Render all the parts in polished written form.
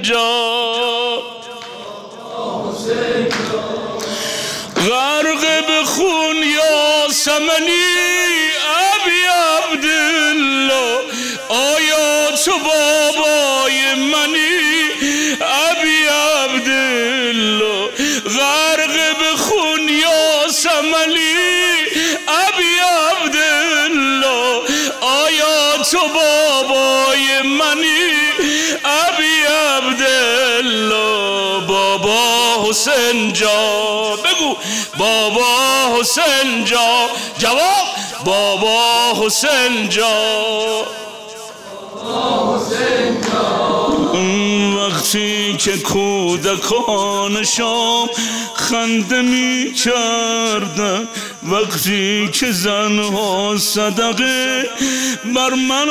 جا غرق بخون یاسمنی ابی عبدالله آیا تو بابای منی ابی عبدالله غرق بخون یاسمنی ابی عبدالله آیا تو بابای منی ابی عبدالله بابا حسین جا بگو بابا حسین جا جواب بابا حسین جا وقتی که کودکان شام خنده می کردن وقتی که زنها صدقه بر من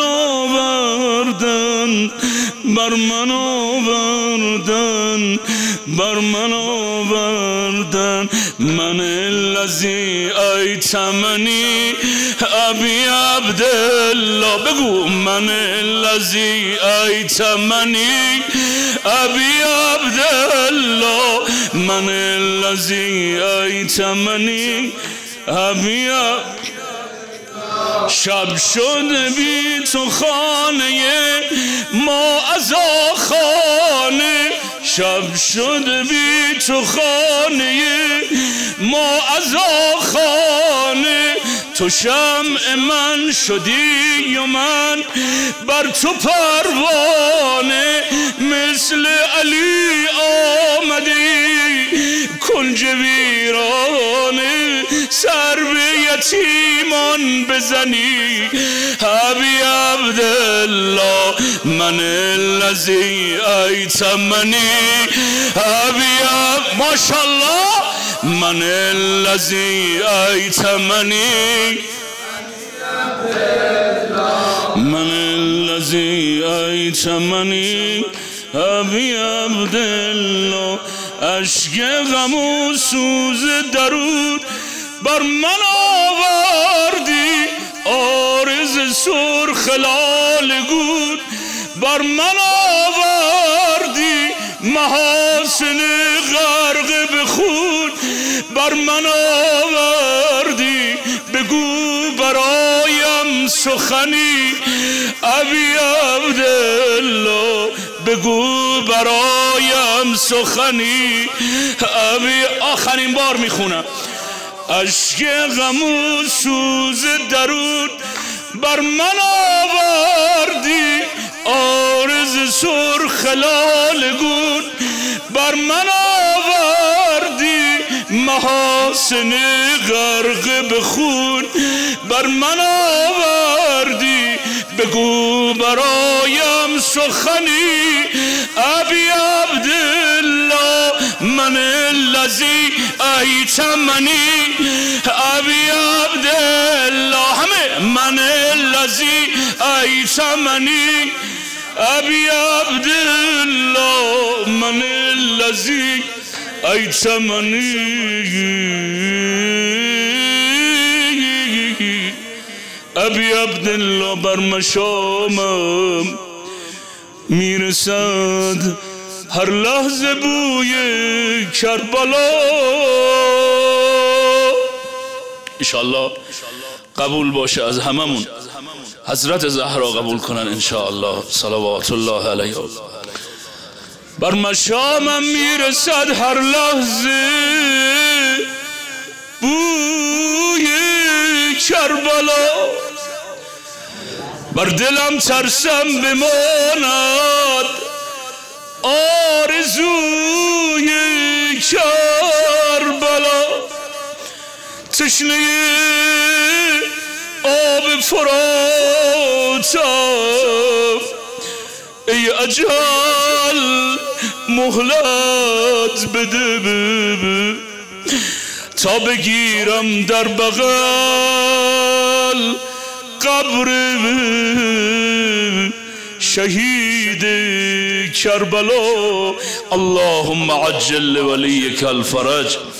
آوردن بر من آوردن بر من آوردن من الذی ایتمنی ابی عبدالله بگو من الذی ایتمنی ابی عبدالله من الذی ایتمنی ابی شب شد بی تو خانه ما از خانه شب شد بی تو خانه ما از خانه تو شمع من شدی و من بر تو پروانه مثل علی آمدی کنج ویرانه سر به یتیمان بزنی ابی عبدالله من الذی ایتمنی ابی ماشاءالله من الذی ایتمنی من الذی ایتمنی ابی عبدالله اشک غم و سوز درود بر من آوردی عارض سرخ لاله گود بر من آوردی محاسن غرق بخون بر من آوردی بگو برایم سخنی ابی عبدالله بگو برایم سخنی ابی آخرین بار میخونم اشک غم و سوز درود بر من آوردی عارض سرخ لاله گون بر من آوردی محاسن غرق بخون بر من آوردی بگو برایم سخنی ابی عبدالله من الذی ایتمنی ابی عبدالله همه من الذی ایتمنی ابی عبدالله من الذی ایتمنی ابی عبدالله بر مشامم میرسد هر لحظه بوی کربلا انشاءالله قبول باشه از هممون حضرت زهرا قبول کنن انشاءالله صلوات الله علیه بر مشامم میرسد هر لحظه بوی کربلا بر دلم ترسم بماند آرزوی کربلا تشنه آب فراتم ای اجل مهلت بده تا بگیرم در بغل قبر شهید کربلا اللهم عجل لوليك الفرج